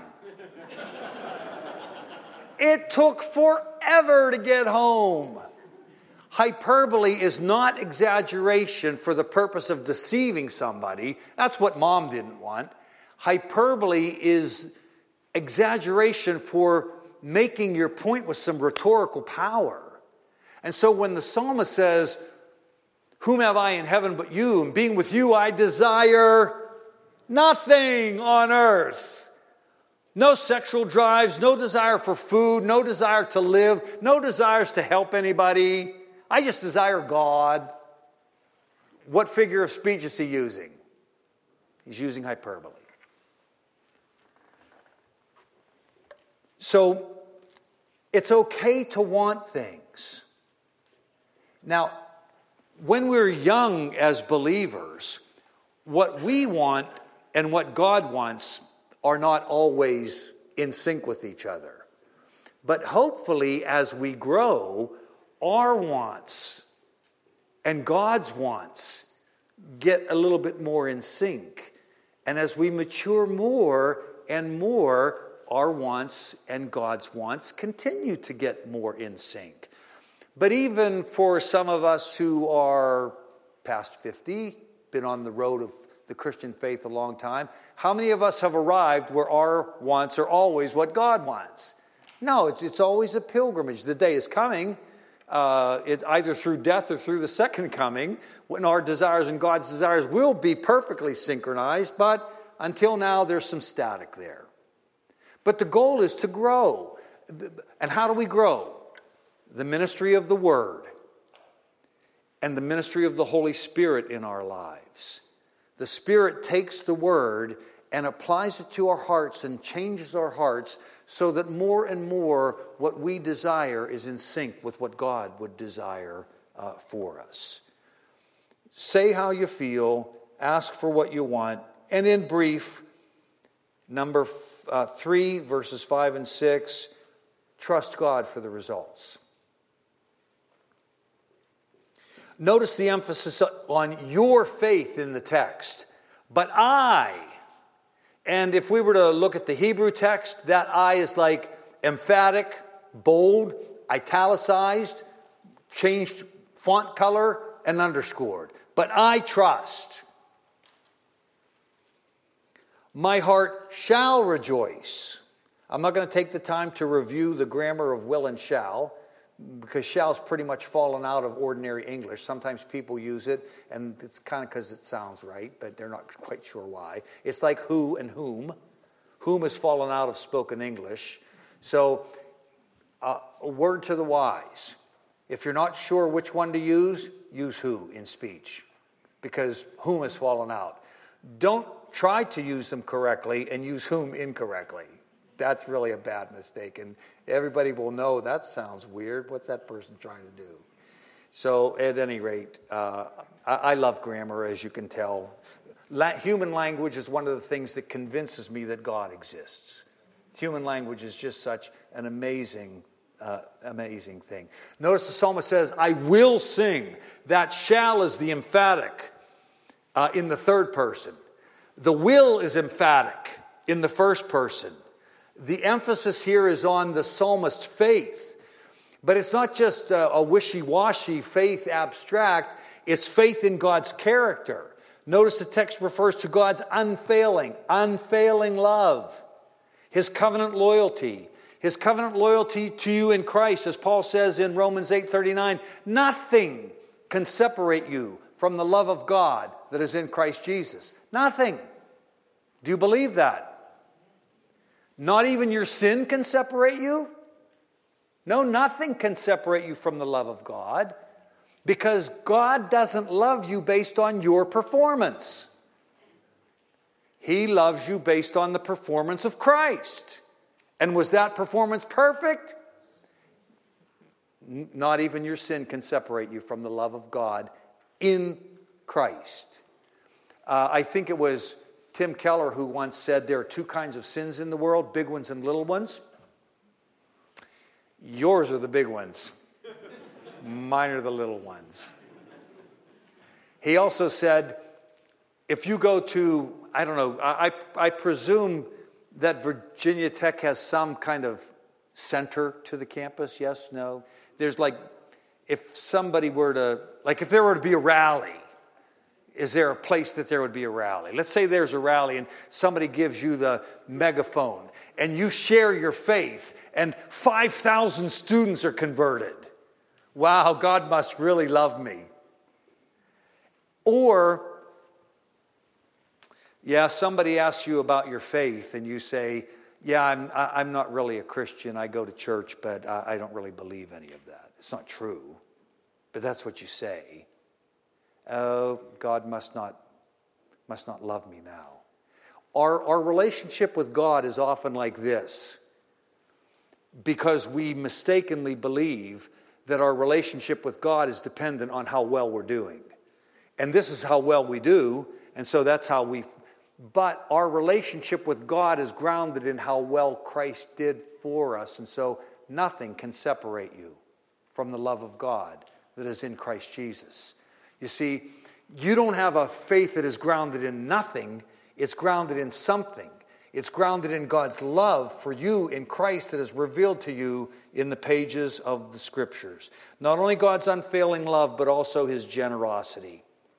It took forever to get home. Hyperbole is not exaggeration for the purpose of deceiving somebody. That's what Mom didn't want. Hyperbole is exaggeration for making your point with some rhetorical power. And so when the psalmist says, "Whom have I in heaven but you? And being with you I desire nothing on earth." No sexual drives, no desire for food, no desire to live, no desires to help anybody. I just desire God. What figure of speech is he using? He's using hyperbole. So, it's okay to want things. Now, when we're young as believers, what we want and what God wants are not always in sync with each other. But hopefully, as we grow, our wants and God's wants get a little bit more in sync. And as we mature more and more, our wants and God's wants continue to get more in sync. But even for some of us who are past 50, been on the road of the Christian faith a long time, how many of us have arrived where our wants are always what God wants? No, it's always a pilgrimage. The day is coming, either through death or through the second coming, when our desires and God's desires will be perfectly synchronized, but until now there's some static there. But the goal is to grow. And how do we grow? The ministry of the Word and the ministry of the Holy Spirit in our lives. The Spirit takes the Word and applies it to our hearts and changes our hearts so that more and more what we desire is in sync with what God would desire for us. Say how you feel, ask for what you want, and in brief, number 3, verses 5 and 6, trust God for the results. Notice the emphasis on your faith in the text. But I, and if we were to look at the Hebrew text, that I is like emphatic, bold, italicized, changed font color, and underscored. But I trust. My heart shall rejoice. I'm not going to take the time to review the grammar of will and shall, because shall's pretty much fallen out of ordinary English. Sometimes people use it, and it's kind of because it sounds right, but they're not quite sure why. It's like who and whom. Whom has fallen out of spoken English. So, a word to the wise. If you're not sure which one to use who in speech, because whom has fallen out. Don't try to use them correctly and use whom incorrectly. That's really a bad mistake, and everybody will know that sounds weird. What's that person trying to do? So, at any rate, I love grammar, as you can tell. Human language is one of the things that convinces me that God exists. Human language is just such an amazing thing. Notice the psalmist says, I will sing. That shall is the emphatic in the third person. The will is emphatic in the first person. The emphasis here is on the psalmist's faith. But it's not just a wishy-washy faith abstract. It's faith in God's character. Notice the text refers to God's unfailing love. His covenant loyalty. His covenant loyalty to you in Christ. As Paul says in Romans 8:39, nothing can separate you from the love of God that is in Christ Jesus. Nothing. Do you believe that? Not even your sin can separate you? No, nothing can separate you from the love of God, because God doesn't love you based on your performance. He loves you based on the performance of Christ. And was that performance perfect? Not even your sin can separate you from the love of God in Christ. I think it was Tim Keller who once said there are two kinds of sins in the world, big ones and little ones. Yours are the big ones. Mine are the little ones. He also said, if you go to, I don't know, I presume that Virginia Tech has some kind of center to the campus, yes, no? There's like, if somebody were to, like if there were to be a rally, is there a place that there would be a rally? Let's say there's a rally and somebody gives you the megaphone and you share your faith and 5,000 students are converted. Wow, God must really love me. Or, yeah, somebody asks you about your faith and you say, yeah, I'm not really a Christian. I go to church, but I don't really believe any of that. It's not true, but that's what you say. Oh, God must not love me now. Our relationship with God is often like this, because we mistakenly believe that our relationship with God is dependent on how well we're doing. And this is how well we do, and so that's how but our relationship with God is grounded in how well Christ did for us, and so nothing can separate you from the love of God that is in Christ Jesus. You see, you don't have a faith that is grounded in nothing. It's grounded in something. It's grounded in God's love for you in Christ that is revealed to you in the pages of the Scriptures. Not only God's unfailing love, but also His generosity.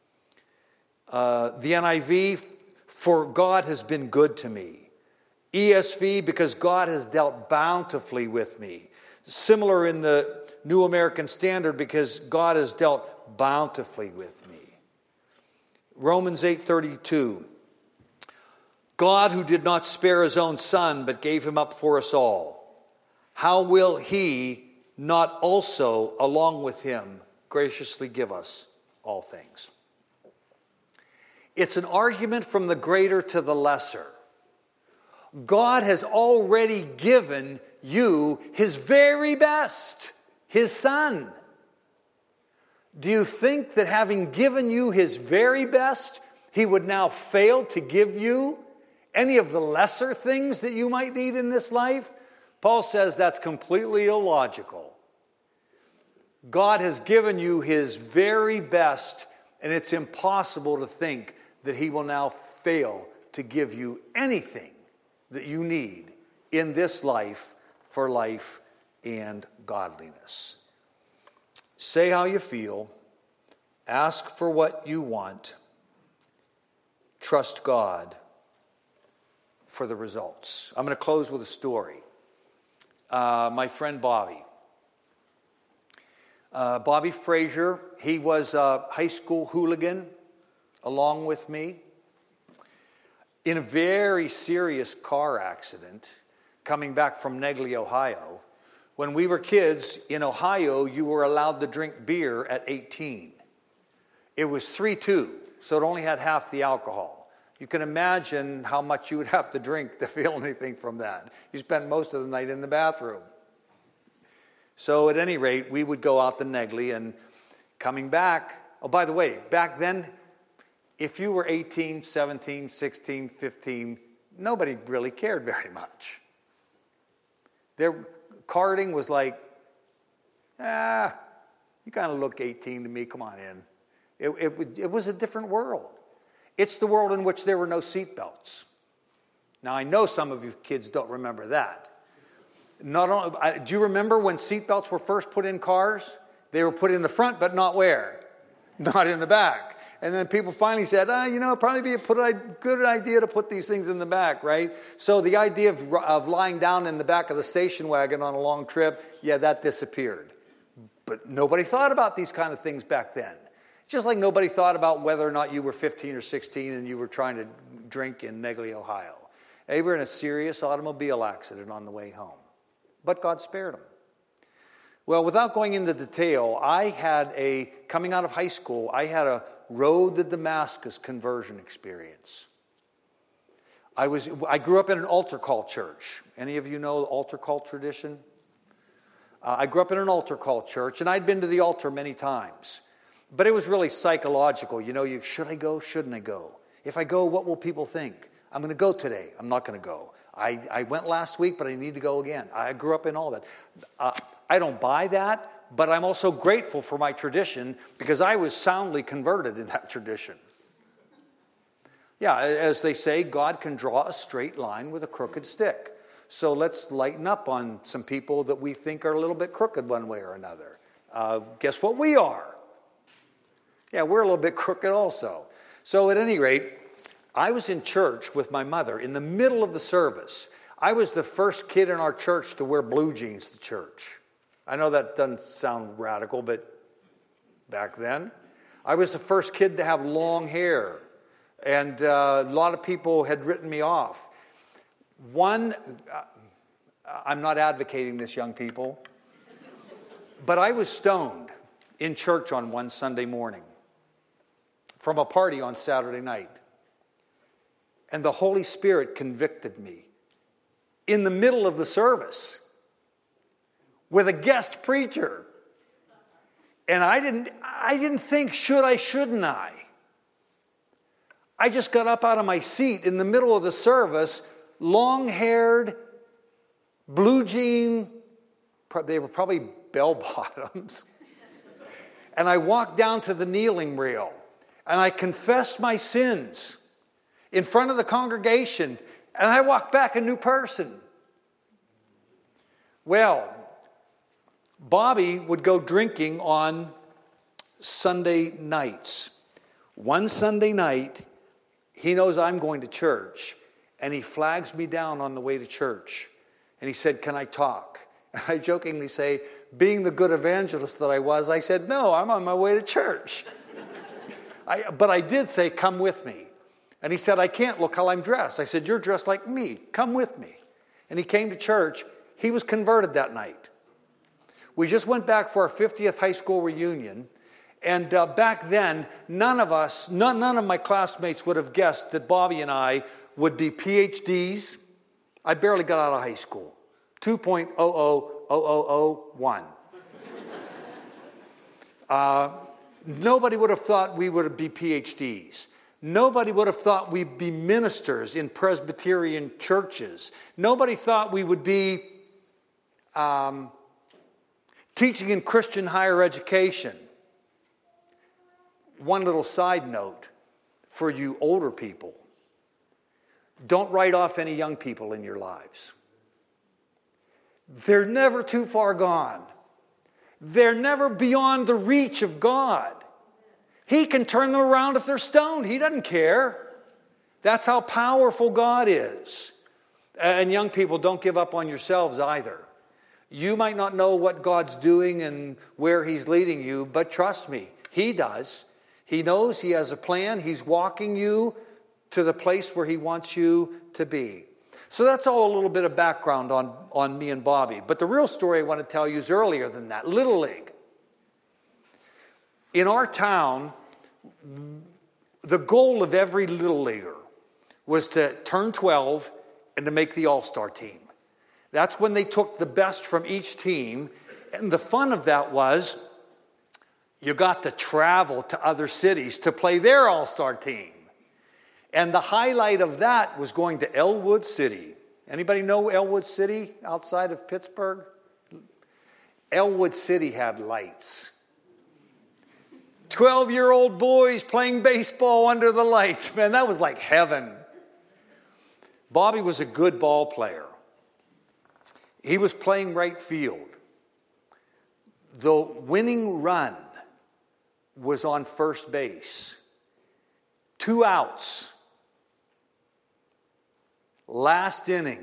The NIV, for God has been good to me. ESV, because God has dealt bountifully with me. Similar in the New American Standard, because God has dealt bountifully with me. Romans 8:32. God, who did not spare His own Son, but gave Him up for us all, how will He not also, along with Him, graciously give us all things? It's an argument from the greater to the lesser. God has already given you His very best, His Son. Do you think that having given you His very best, He would now fail to give you any of the lesser things that you might need in this life? Paul says that's completely illogical. God has given you His very best, and it's impossible to think that He will now fail to give you anything that you need in this life for life and godliness. Say how you feel. Ask for what you want. Trust God for the results. I'm going to close with a story. My friend Bobby. Bobby Frazier, he was a high school hooligan along with me in a very serious car accident coming back from Negley, Ohio. When we were kids in Ohio, you were allowed to drink beer at 18. It was 3-2, so it only had half the alcohol. You can imagine how much you would have to drink to feel anything from that. You spent most of the night in the bathroom. So at any rate, we would go out to Negley, and coming back, oh, by the way, back then, If you were 18, 17, 16, 15, nobody really cared very much. Karting was like, you kind of look 18 to me, come on in. It was a different world. It's the world in which there were no seatbelts. Now, I know some of you kids don't remember that. Do you remember when seatbelts were first put in cars? They were put in the front, but not where? Not in the back. And then people finally said, it'd probably be a good idea to put these things in the back, right? So the idea of lying down in the back of the station wagon on a long trip, that disappeared. But nobody thought about these kind of things back then. Just like nobody thought about whether or not you were 15 or 16 and you were trying to drink in Negley, Ohio. They were in a serious automobile accident on the way home. But God spared them. Well, without going into detail, coming out of high school, I had a road to Damascus conversion experience. I grew up in an altar call church. Any of you know the altar call tradition? I grew up in an altar call church, and I'd been to the altar many times. But it was really psychological. Should I go? Shouldn't I go? If I go, what will people think? I'm going to go today. I'm not going to go. I went last week, but I need to go again. I grew up in all that. I don't buy that, but I'm also grateful for my tradition because I was soundly converted in that tradition. Yeah, as they say, God can draw a straight line with a crooked stick. So let's lighten up on some people that we think are a little bit crooked one way or another. Guess what we are? Yeah, we're a little bit crooked also. So at any rate, I was in church with my mother in the middle of the service. I was the first kid in our church to wear blue jeans to church. I know that doesn't sound radical, but back then, I was the first kid to have long hair. And a lot of people had written me off. I'm not advocating this, young people, but I was stoned in church on one Sunday morning from a party on Saturday night. And the Holy Spirit convicted me in the middle of the service with a guest preacher. And I didn't think, should I, shouldn't I? I just got up out of my seat in the middle of the service, long-haired, blue jean, they were probably bell-bottoms. And I walked down to the kneeling rail, and I confessed my sins in front of the congregation, and I walked back a new person. Well, Bobby would go drinking on Sunday nights. One Sunday night, he knows I'm going to church, and he flags me down on the way to church. And he said, "Can I talk?" And I jokingly say, being the good evangelist that I was, I said, "No, I'm on my way to church." But I did say, "Come with me." And he said, "I can't, look how I'm dressed." I said, "You're dressed like me. Come with me." And he came to church. He was converted that night. We just went back for our 50th high school reunion. And back then, none of my classmates would have guessed that Bobby and I would be PhDs. I barely got out of high school. 2.00001. Nobody would have thought we would be PhDs. Nobody would have thought we'd be ministers in Presbyterian churches. Nobody thought we would be teaching in Christian higher education. One little side note for you older people. Don't write off any young people in your lives. They're never too far gone. They're never beyond the reach of God. He can turn them around if they're stoned. He doesn't care. That's how powerful God is. And young people, don't give up on yourselves either. You might not know what God's doing and where He's leading you, but trust me, He does. He knows, He has a plan. He's walking you to the place where He wants you to be. So that's all a little bit of background on me and Bobby. But the real story I want to tell you is earlier than that. Little League. In our town, the goal of every Little Leaguer was to turn 12 and to make the All-Star team. That's when they took the best from each team. And the fun of that was you got to travel to other cities to play their all-star team. And the highlight of that was going to Elwood City. Anybody know Elwood City outside of Pittsburgh? Elwood City had lights. 12-year-old boys playing baseball under the lights. Man, that was like heaven. Bobby was a good ball player. He was playing right field. The winning run was on first base. 2 outs. Last inning.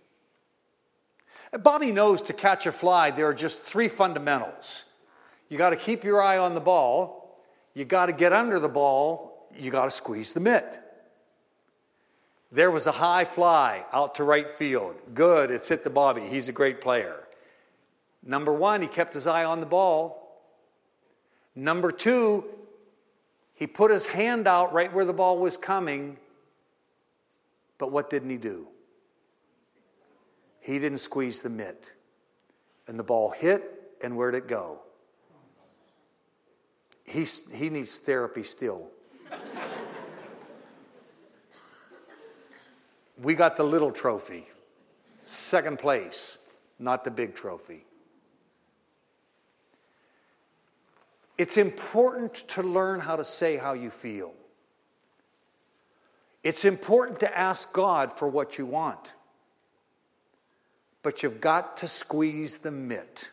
Bobby knows to catch a fly, there are just 3 fundamentals. You got to keep your eye on the ball. You got to get under the ball. You got to squeeze the mitt. There was a high fly out to right field. Good, it's hit the Bobby. He's a great player. Number 1, he kept his eye on the ball. Number 2, he put his hand out right where the ball was coming. But what didn't he do? He didn't squeeze the mitt. And the ball hit, and where'd it go? He needs therapy still. We got the little trophy. 2nd place, not the big trophy. It's important to learn how to say how you feel. It's important to ask God for what you want. But you've got to squeeze the mitt.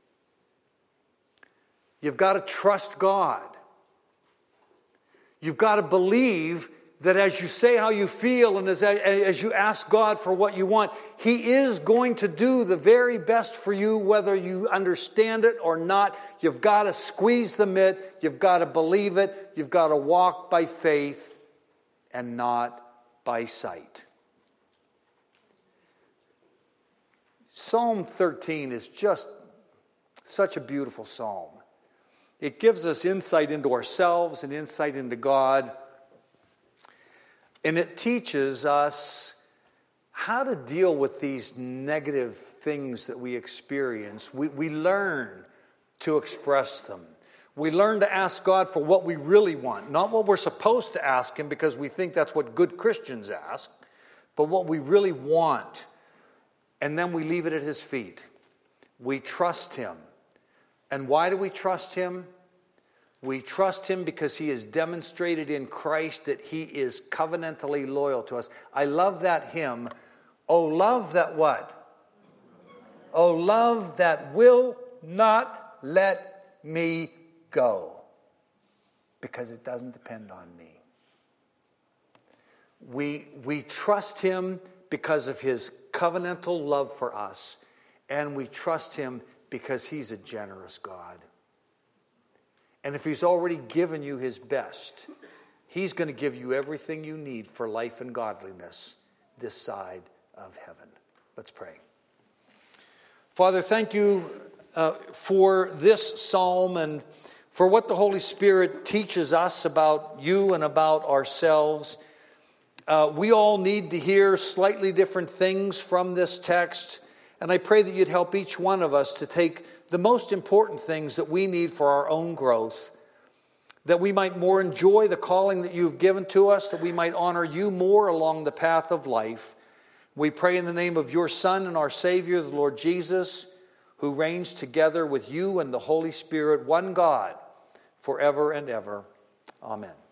You've got to trust God. You've got to believe that as you say how you feel and as you ask God for what you want, He is going to do the very best for you, whether you understand it or not. You've got to squeeze the mitt. You've got to believe it. You've got to walk by faith and not by sight. Psalm 13 is just such a beautiful psalm. It gives us insight into ourselves and insight into God. And it teaches us how to deal with these negative things that we experience. We learn to express them. We learn to ask God for what we really want, not what we're supposed to ask Him because we think that's what good Christians ask, but what we really want. And then we leave it at His feet. We trust Him. And why do we trust Him? We trust Him because He has demonstrated in Christ that He is covenantally loyal to us. I love that hymn. Oh, love that what? Oh, love that will not let me go. Because it doesn't depend on me. We trust Him because of His covenantal love for us. And we trust Him because He's a generous God. And if He's already given you His best, He's going to give you everything you need for life and godliness this side of heaven. Let's pray. Father, thank you for this psalm and for what the Holy Spirit teaches us about you and about ourselves. We all need to hear slightly different things from this text. And I pray that you'd help each one of us to take the most important things that we need for our own growth, that we might more enjoy the calling that you've given to us, that we might honor you more along the path of life. We pray in the name of your Son and our Savior, the Lord Jesus, who reigns together with you and the Holy Spirit, one God, forever and ever. Amen.